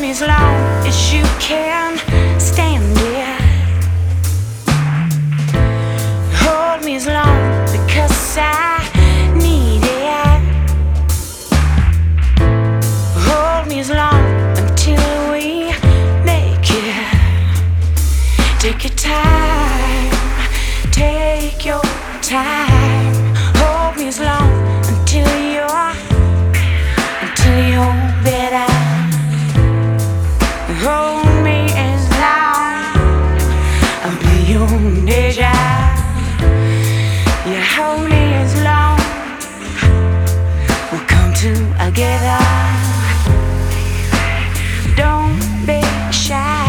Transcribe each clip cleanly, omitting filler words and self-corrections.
me as long as you can stand it. Hold me as long because I need it. Hold me as long until we make it. Take your time, take your time. Hold me as long until you're better. Hold me as long I'll be your nature. You hold me as long we'll come together. Don't be shy.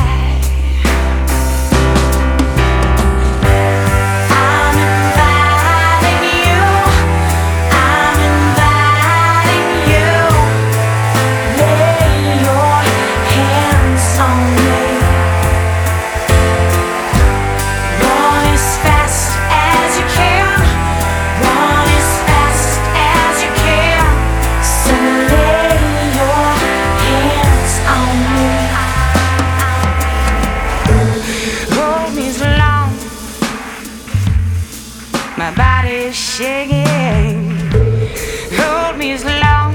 My body's shaking. Hold me as long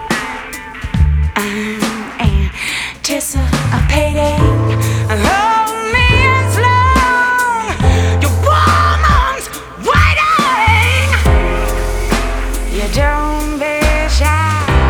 I'm anticipating. Hold me as long your woman's waiting. You don't be shy.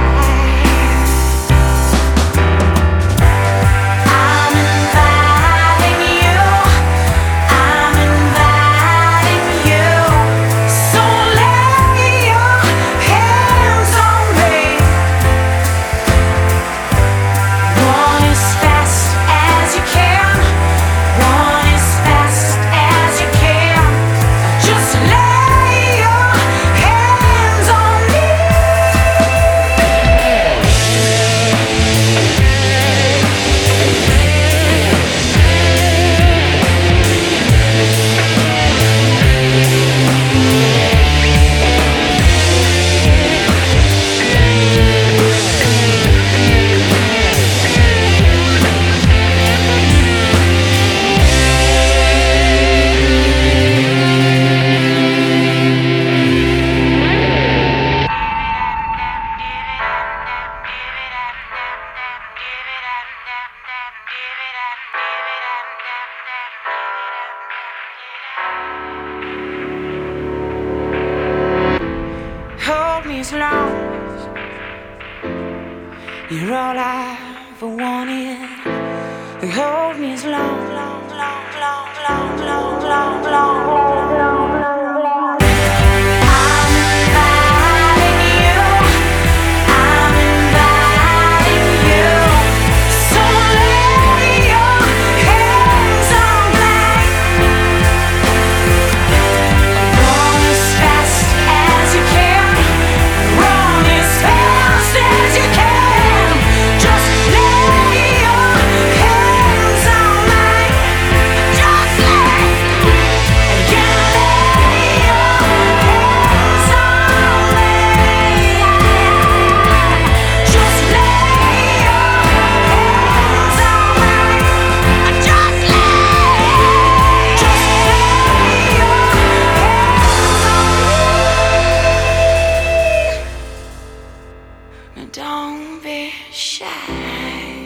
Hold me as long you're all I ever wanted. Hold me as long, long, long, long, long, long, long, long, long, long. Don't be shy.